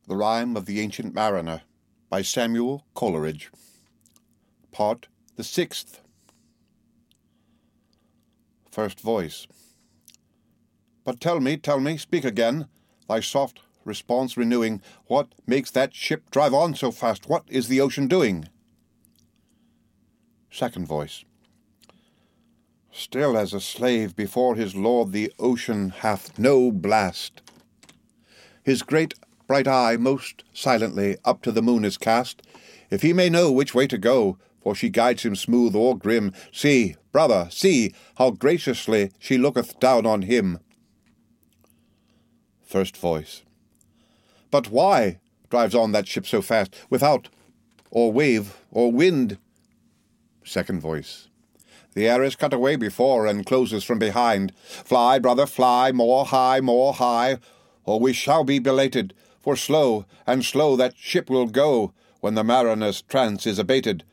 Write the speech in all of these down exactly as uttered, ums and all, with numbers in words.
The Rime of the Ancient Mariner by Samuel Coleridge. Part the sixth. First Voice. But tell me, tell me, speak again, thy soft response renewing, what makes that ship drive on so fast? What is the ocean doing? Second Voice. Still as a slave before his lord, the ocean hath no blast. His great bright eye most silently up to the moon is cast, if he may know which way to go, for she guides him smooth or grim. See, brother, see, how graciously she looketh down on him. First Voice. But why drives on that ship so fast, without or wave or wind? Second Voice. The air is cut away before, and closes from behind. Fly, brother, fly, more high, more high, or we shall be belated, for slow and slow that ship will go, when the mariner's trance is abated.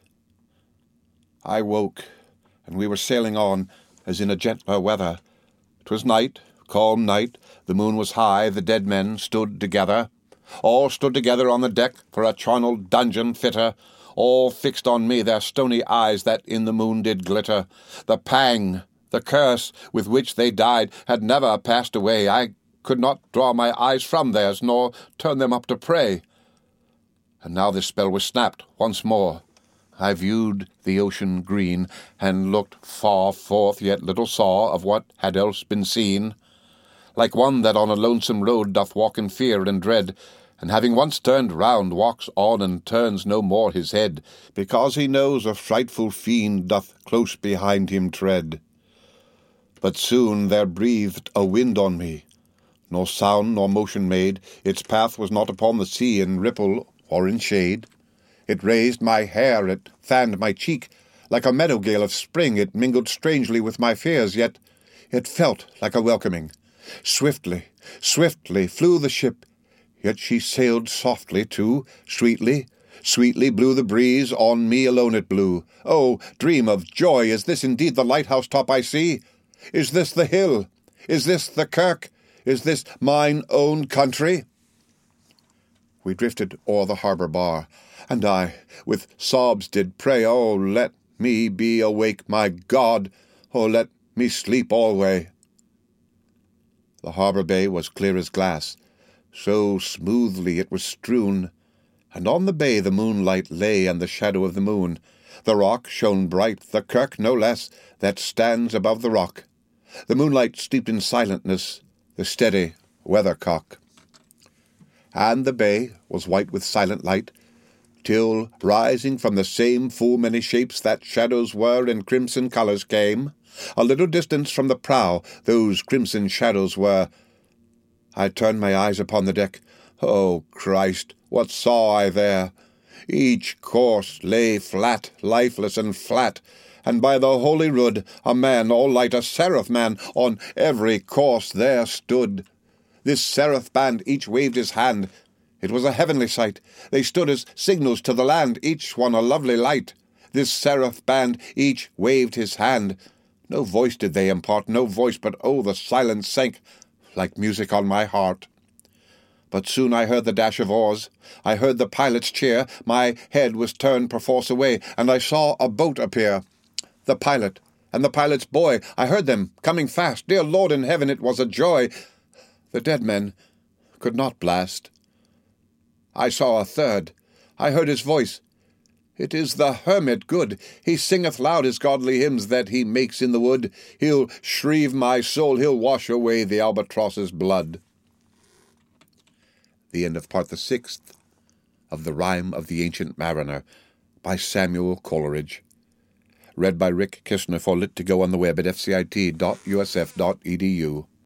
I woke, and we were sailing on, as in a gentler weather. 'Twas night, calm night, the moon was high, the dead men stood together. All stood together on the deck, for a charnel dungeon fitter. All fixed on me their stony eyes that in the moon did glitter. The pang, the curse with which they died had never passed away. I could not draw my eyes from theirs, nor turn them up to pray. And now this spell was snapped once more. I viewed the ocean green, and looked far forth, yet little saw of what had else been seen. Like one that on a lonesome road doth walk in fear and dread, and having once turned round, walks on and turns no more his head, because he knows a frightful fiend doth close behind him tread. But soon there breathed a wind on me, nor sound nor motion made. Its path was not upon the sea in ripple or in shade. It raised my hair, it fanned my cheek, like a meadow gale of spring. It mingled strangely with my fears, yet it felt like a welcoming. Swiftly, swiftly flew the ship, yet she sailed softly too. Sweetly, sweetly blew the breeze, on me alone it blew. Oh, dream of joy, is this indeed the lighthouse top I see? Is this the hill? Is this the kirk? Is this mine own country? We drifted o'er the harbour bar, and I with sobs did pray, oh, let me be awake, my God, oh, let me sleep alway. The harbour bay was clear as glass, so smoothly it was strewn, and on the bay the moonlight lay, and the shadow of the moon. The rock shone bright, the kirk no less, that stands above the rock. The moonlight steeped in silentness the steady weathercock. And the bay was white with silent light, till, rising from the same full many shapes that shadows were, in crimson colours came. A little distance from the prow those crimson shadows were. I turned my eyes upon the deck. Oh, Christ, what saw I there? Each corse lay flat, lifeless and flat, and by the holy rood a man, all light, a seraph man, on every corse there stood. This seraph band each waved his hand. It was a heavenly sight. They stood as signals to the land, each one a lovely light. This seraph band each waved his hand. No voice did they impart, no voice, but oh, the silence sank like music on my heart. But soon I heard the dash of oars, I heard the pilot's cheer. My head was turned perforce away, and I saw a boat appear. The pilot and the pilot's boy, I heard them coming fast. Dear Lord in heaven, it was a joy. The dead men could not blast. I saw a third. I heard his voice. It is the hermit good. He singeth loud his godly hymns that he makes in the wood. He'll shrieve my soul, he'll wash away the albatross's blood. The end of part the sixth of The Rime of the Ancient Mariner by Samuel Coleridge. Read by Rick Kistner for Lit to Go on the web at f c i t dot u s f dot e d u.